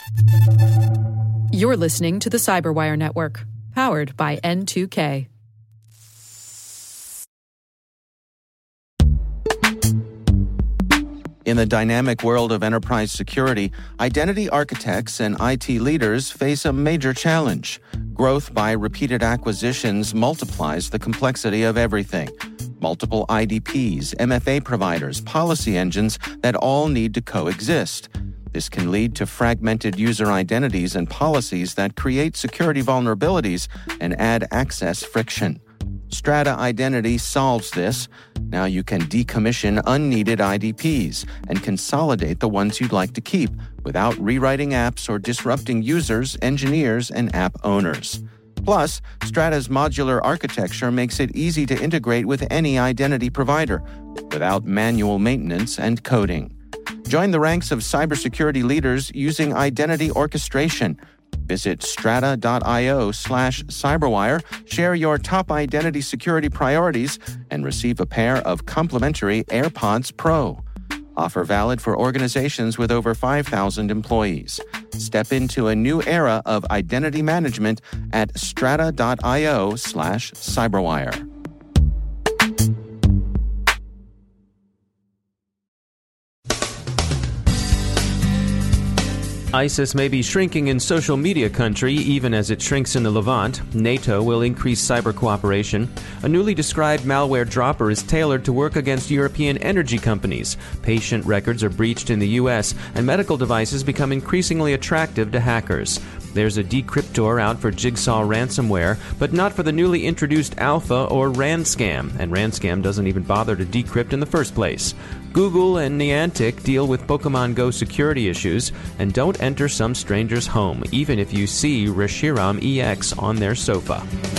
You're listening to the Cyberwire Network, powered by N2K. In the dynamic world of enterprise security, identity architects and IT leaders face a major challenge. Growth by repeated acquisitions multiplies the complexity of everything. Multiple IDPs, MFA providers, policy engines that all need to coexist. This can lead to fragmented user identities and policies that create security vulnerabilities and add access friction. Strata Identity solves this. Now you can decommission unneeded IDPs and consolidate the ones you'd like to keep without rewriting apps or disrupting users, engineers, and app owners. Plus, Strata's modular architecture makes it easy to integrate with any identity provider without manual maintenance and coding. Join the ranks of cybersecurity leaders using identity orchestration. Visit strata.io/cyberwire, share your top identity security priorities, and receive a pair of complimentary AirPods Pro. Offer valid for organizations with over 5,000 employees. Step into a new era of identity management at strata.io/cyberwire. ISIS may be shrinking in social media country even as it shrinks in the Levant. NATO will increase cyber cooperation. A newly described malware dropper is tailored to work against European energy companies. Patient records are breached in the U.S., and medical devices become increasingly attractive to hackers. There's a decryptor out for Jigsaw ransomware, but not for the newly introduced Alpha or Ranscam, and Ranscam doesn't even bother to decrypt in the first place. Google and Niantic deal with Pokemon Go security issues, and don't enter some stranger's home, even if you see Reshiram EX on their sofa.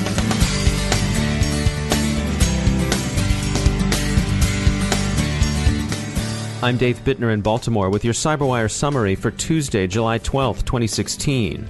I'm Dave Bittner in Baltimore with your CyberWire summary for Tuesday, July 12, 2016.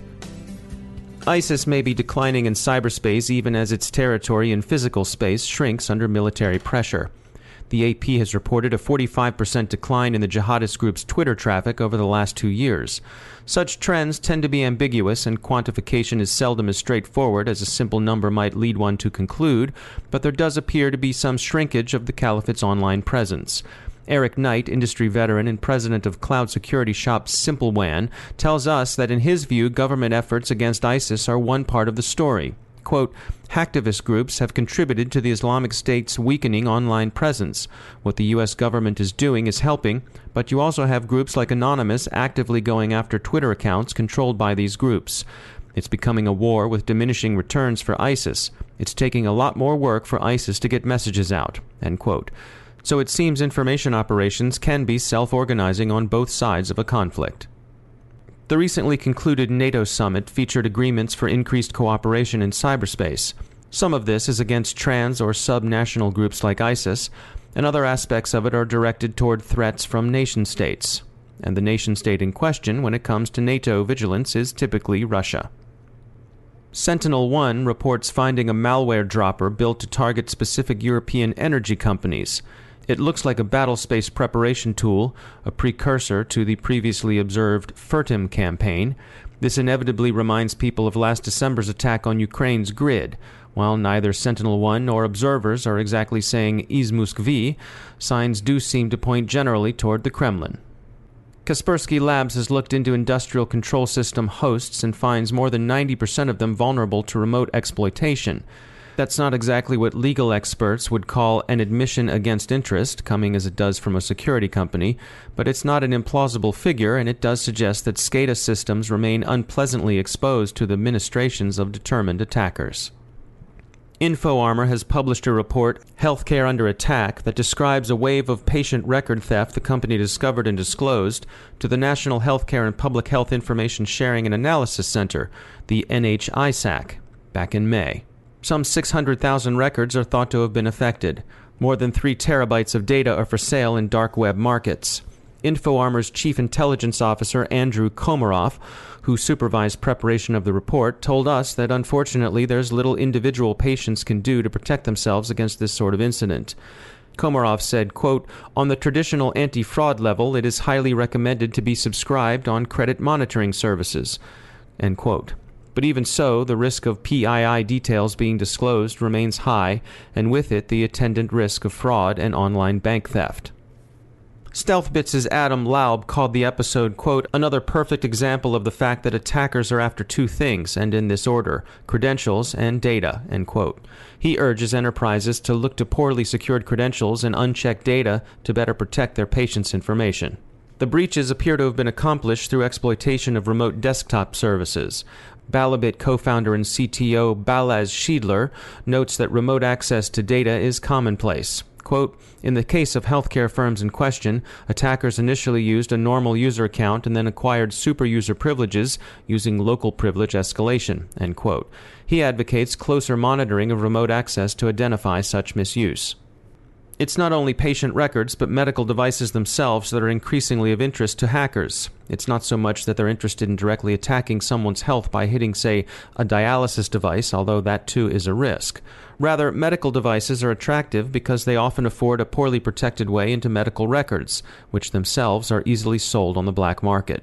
ISIS may be declining in cyberspace even as its territory in physical space shrinks under military pressure. The AP has reported a 45% decline in the jihadist group's Twitter traffic over the last 2 years. Such trends tend to be ambiguous, and quantification is seldom as straightforward as a simple number might lead one to conclude, but there does appear to be some shrinkage of the caliphate's online presence. Eric Knight, industry veteran and president of cloud security shop SimpleWAN, tells us that in his view, government efforts against ISIS are one part of the story. Quote, hacktivist groups have contributed to the Islamic State's weakening online presence. What the U.S. government is doing is helping, but you also have groups like Anonymous actively going after Twitter accounts controlled by these groups. It's becoming a war with diminishing returns for ISIS. It's taking a lot more work for ISIS to get messages out, end quote. So it seems information operations can be self-organizing on both sides of a conflict. The recently concluded NATO summit featured agreements for increased cooperation in cyberspace. Some of this is against trans or sub-national groups like ISIS, and other aspects of it are directed toward threats from nation-states. And the nation-state in question when it comes to NATO vigilance is typically Russia. Sentinel-1 reports finding a malware dropper built to target specific European energy companies. It looks like a battlespace preparation tool, a precursor to the previously observed FIRTIM campaign. This inevitably reminds people of last December's attack on Ukraine's grid. While neither Sentinel-1 nor observers are exactly saying Izmuskvi, signs do seem to point generally toward the Kremlin. Kaspersky Labs has looked into industrial control system hosts and finds more than 90% of them vulnerable to remote exploitation. That's not exactly what legal experts would call an admission against interest, coming as it does from a security company, but it's not an implausible figure, and it does suggest that SCADA systems remain unpleasantly exposed to the ministrations of determined attackers. InfoArmor has published a report, Healthcare Under Attack, that describes a wave of patient record theft the company discovered and disclosed to the National Healthcare and Public Health Information Sharing and Analysis Center, the NHISAC, back in May. Some 600,000 records are thought to have been affected. More than 3 terabytes of data are for sale in dark web markets. InfoArmor's chief intelligence officer, Andrew Komarov, who supervised preparation of the report, told us that unfortunately there's little individual patients can do to protect themselves against this sort of incident. Komarov said, quote, "On the traditional anti-fraud level, it is highly recommended to be subscribed on credit monitoring services," end quote. But even so, the risk of PII details being disclosed remains high, and with it the attendant risk of fraud and online bank theft. StealthBits' Adam Laub called the episode, quote, "another perfect example of the fact that attackers are after two things, and in this order, credentials and data," end quote. He urges enterprises to look to poorly secured credentials and unchecked data to better protect their patients' information. The breaches appear to have been accomplished through exploitation of remote desktop services. Balabit co-founder and CTO Balazs Schiedler notes that remote access to data is commonplace. Quote, "In the case of healthcare firms in question, attackers initially used a normal user account and then acquired super user privileges using local privilege escalation," end quote. He advocates closer monitoring of remote access to identify such misuse. It's not only patient records, but medical devices themselves that are increasingly of interest to hackers. It's not so much that they're interested in directly attacking someone's health by hitting, say, a dialysis device, although that too is a risk. Rather, medical devices are attractive because they often afford a poorly protected way into medical records, which themselves are easily sold on the black market.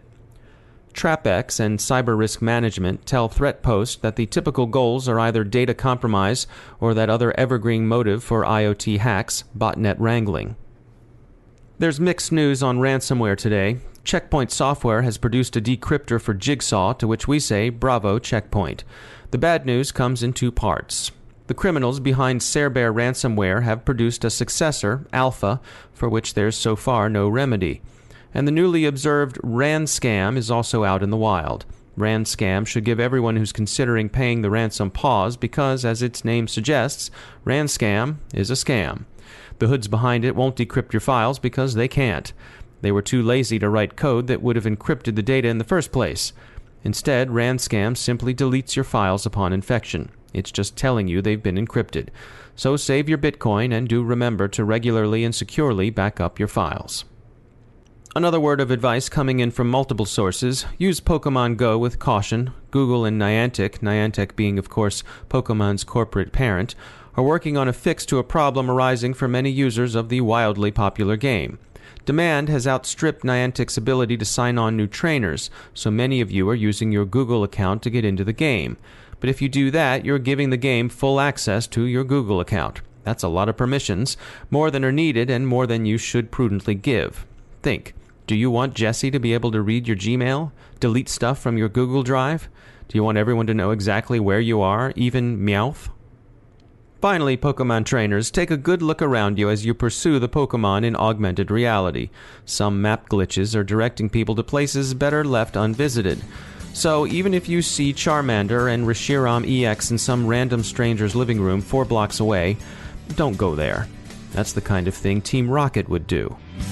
TrapX and Cyber Risk Management tell ThreatPost that the typical goals are either data compromise or that other evergreen motive for IoT hacks, botnet wrangling. There's mixed news on ransomware today. Checkpoint Software has produced a decryptor for Jigsaw, to which we say, bravo, Checkpoint. The bad news comes in two parts. The criminals behind Cerbear ransomware have produced a successor, Alpha, for which there's so far no remedy. And the newly observed RanScam is also out in the wild. RanScam should give everyone who's considering paying the ransom pause because, as its name suggests, RanScam is a scam. The hoods behind it won't decrypt your files because they can't. They were too lazy to write code that would have encrypted the data in the first place. Instead, RanScam simply deletes your files upon infection. It's just telling you they've been encrypted. So save your Bitcoin and do remember to regularly and securely back up your files. Another word of advice coming in from multiple sources: use Pokemon Go with caution. Google and Niantic being, of course, Pokemon's corporate parent, are working on a fix to a problem arising for many users of the wildly popular game. Demand has outstripped Niantic's ability to sign on new trainers, so many of you are using your Google account to get into the game. But if you do that, you're giving the game full access to your Google account. That's a lot of permissions, more than are needed and more than you should prudently give. Think. Do you want Jesse to be able to read your Gmail, delete stuff from your Google Drive? Do you want everyone to know exactly where you are, even Meowth? Finally, Pokemon trainers, take a good look around you as you pursue the Pokemon in augmented reality. Some map glitches are directing people to places better left unvisited. So even if you see Charmander and Reshiram EX in some random stranger's living room 4 blocks away, don't go there. That's the kind of thing Team Rocket would do.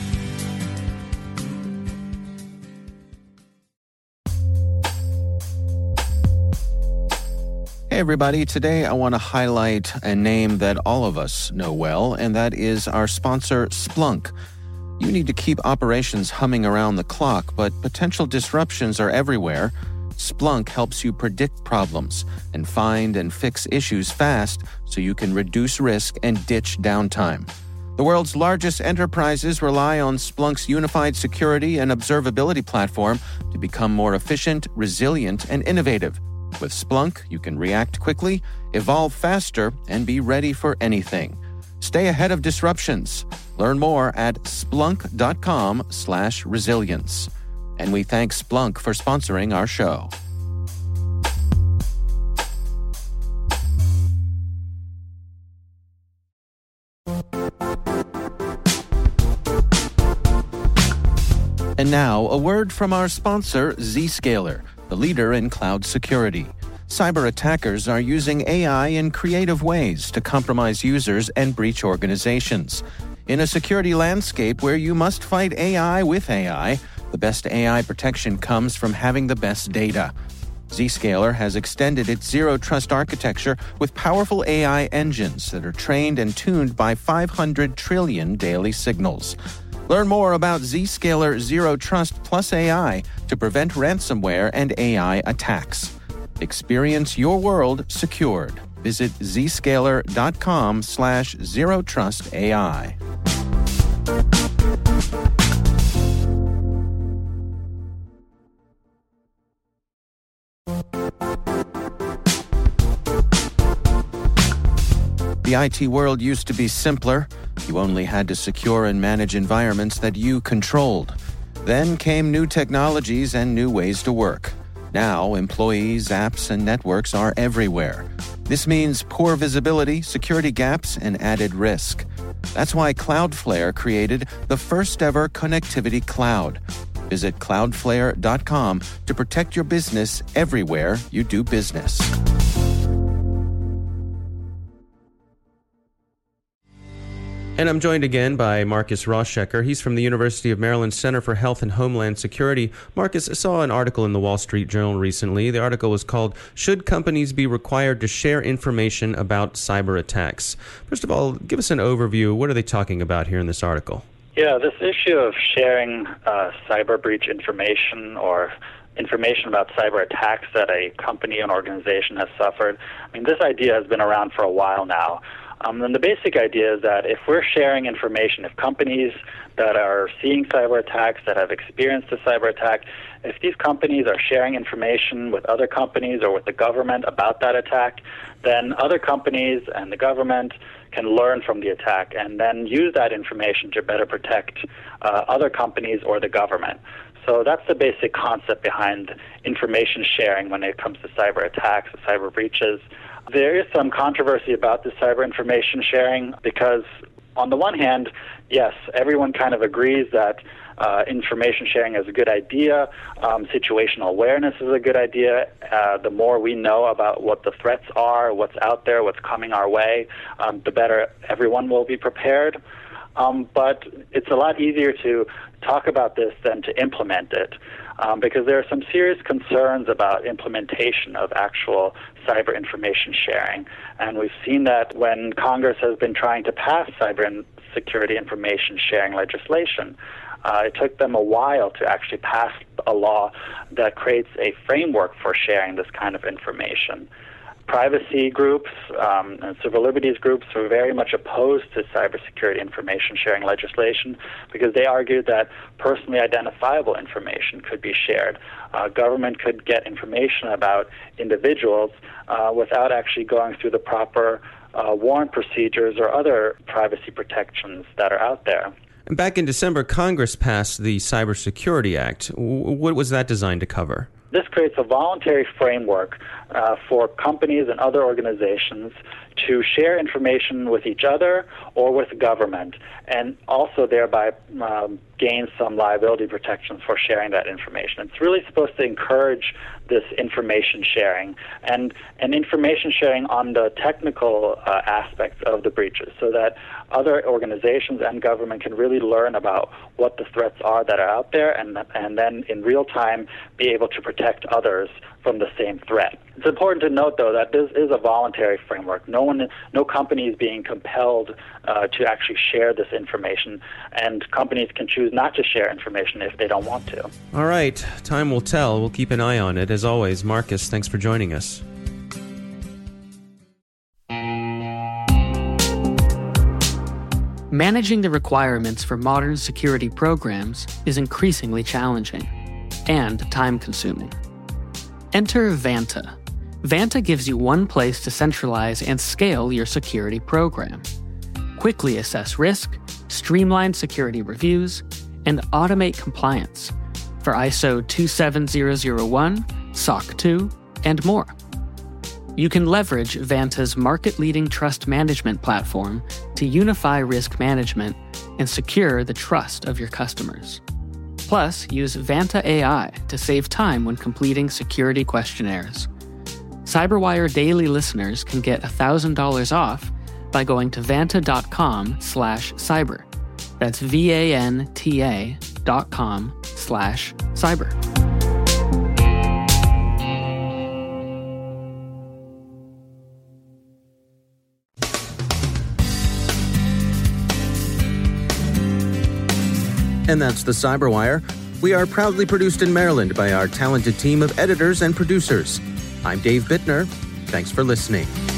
Hey everybody, today I want to highlight a name that all of us know well, and that is our sponsor, Splunk. You need to keep operations humming around the clock, but potential disruptions are everywhere. Splunk helps you predict problems and find and fix issues fast so you can reduce risk and ditch downtime. The world's largest enterprises rely on Splunk's unified security and observability platform to become more efficient, resilient, and innovative. With Splunk, you can react quickly, evolve faster, and be ready for anything. Stay ahead of disruptions. Learn more at splunk.com/resilience. And we thank Splunk for sponsoring our show. And now, a word from our sponsor, Zscaler, the leader in cloud security. Cyber attackers are using AI in creative ways to compromise users and breach organizations. In a security landscape where you must fight AI with AI, the best AI protection comes from having the best data. Zscaler has extended its zero-trust architecture with powerful AI engines that are trained and tuned by 500 trillion daily signals. Learn more about Zscaler Zero Trust Plus AI to prevent ransomware and AI attacks. Experience your world secured. Visit zscaler.com/zerotrustai. The IT world used to be simpler. You only had to secure and manage environments that you controlled. Then came new technologies and new ways to work. Now, employees, apps, and networks are everywhere. This means poor visibility, security gaps, and added risk. That's why Cloudflare created the first-ever connectivity cloud. Visit cloudflare.com to protect your business everywhere you do business. And I'm joined again by Marcus Rauschecker. He's from the University of Maryland Center for Health and Homeland Security. Marcus, I saw an article in the Wall Street Journal recently. The article was called, "Should Companies Be Required to Share Information About Cyber Attacks?" First of all, give us an overview. What are they talking about here in this article? Yeah, this issue of sharing cyber breach information or information about cyber attacks that a company or organization has suffered, this idea has been around for a while now. And the basic idea is that if we're sharing information, if companies that are seeing cyber attacks, that have experienced a cyber attack, if these companies are sharing information with other companies or with the government about that attack, then other companies and the government can learn from the attack and then use that information to better protect other companies or the government. So that's the basic concept behind information sharing when it comes to cyber attacks, cyber breaches. There is some controversy about this cyber information sharing because, on the one hand, yes, everyone kind of agrees that information sharing is a good idea. Situational awareness is a good idea. The more we know about what the threats are, what's out there, what's coming our way, the better everyone will be prepared. But it's a lot easier to talk about this than to implement it. Because there are some serious concerns about implementation of actual cyber information sharing. And we've seen that when Congress has been trying to pass cyber and security information sharing legislation. It took them a while to actually pass a law that creates a framework for sharing this kind of information. Privacy groups and civil liberties groups were very much opposed to cybersecurity information sharing legislation because they argued that personally identifiable information could be shared. Government could get information about individuals without actually going through the proper warrant procedures or other privacy protections that are out there. Back in December, Congress passed the Cybersecurity Act. What was that designed to cover? This creates a voluntary framework for companies and other organizations to share information with each other or with government, and also thereby gain some liability protections for sharing that information. It's really supposed to encourage this information sharing and information sharing on the technical aspects of the breaches so that other organizations and government can really learn about what the threats are that are out there and then in real time be able to protect others from the same threat. It's important to note, though, that this is a voluntary framework. No company is being compelled to actually share this information, and companies can choose not to share information if they don't want to. All right, time will tell. We'll keep an eye on it. As always, Marcus, thanks for joining us. Managing the requirements for modern security programs is increasingly challenging and time-consuming. Enter Vanta. Vanta gives you one place to centralize and scale your security program. Quickly assess risk, streamline security reviews, and automate compliance for ISO 27001, SOC 2, and more. You can leverage Vanta's market-leading trust management platform to unify risk management and secure the trust of your customers. Plus, use Vanta AI to save time when completing security questionnaires. CyberWire Daily listeners can get $1,000 off by going to vanta.com/cyber. That's VANTA.com/cyber. And that's the CyberWire. We are proudly produced in Maryland by our talented team of editors and producers. I'm Dave Bittner. Thanks for listening.